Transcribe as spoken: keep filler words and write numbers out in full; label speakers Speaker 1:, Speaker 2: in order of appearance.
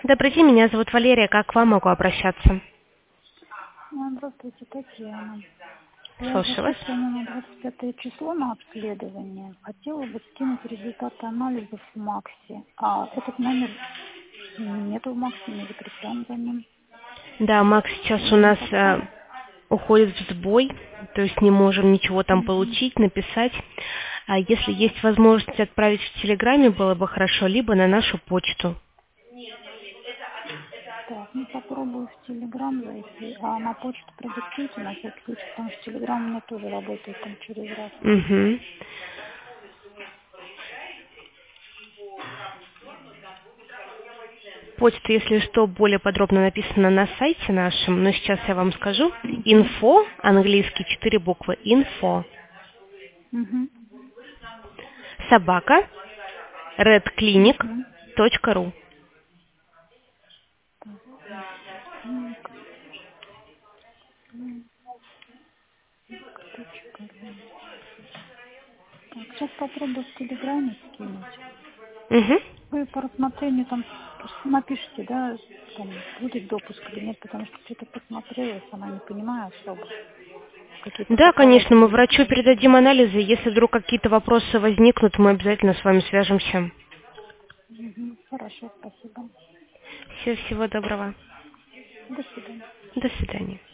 Speaker 1: Добрый день, меня зовут Валерия. Как к вам могу обращаться?
Speaker 2: Ну, Здравствуйте, Татьяна. Я
Speaker 1: Слушаю вас.
Speaker 2: записана на двадцать пятое число на обследование. Хотела бы скинуть результаты анализов в Максе. А этот номер нету в Максе, не закреплен за ним.
Speaker 1: Да, Макс сейчас у
Speaker 2: Или не
Speaker 1: нас э,
Speaker 2: подскажете?
Speaker 1: уходит в сбой, то есть не можем ничего там
Speaker 2: Мгм.
Speaker 1: получить, написать. А если есть возможность отправить в Телеграме, было бы хорошо, либо на нашу почту.
Speaker 2: Так, ну попробую в Телеграм зайти, а на почту продиктуйте на всякий случай, потому что Телеграм у меня тоже работает там через раз.
Speaker 1: Угу. Почта, если что, более подробно написана на сайте нашем, но сейчас я вам скажу.
Speaker 2: Угу.
Speaker 1: Info, английский, четыре буквы, info,
Speaker 2: Угу.
Speaker 1: собака, redclinic
Speaker 2: Угу.
Speaker 1: точка ру.
Speaker 2: Так, клиника, точка ру. Так, сейчас попробую в Телеграме скинуть.
Speaker 1: Угу.
Speaker 2: Вы по рассмотрению там напишите, да, там будет допуск или нет, потому что что-то посмотрела, сама не понимаю особо. Какие-то
Speaker 1: Да, конечно, мы
Speaker 2: показатели
Speaker 1: врачу
Speaker 2: видите.
Speaker 1: передадим анализы. Если вдруг какие-то вопросы возникнут, мы обязательно с вами свяжемся.
Speaker 2: Мгм. Хорошо, спасибо.
Speaker 1: Всего, всего доброго.
Speaker 2: До свидания.
Speaker 1: До свидания.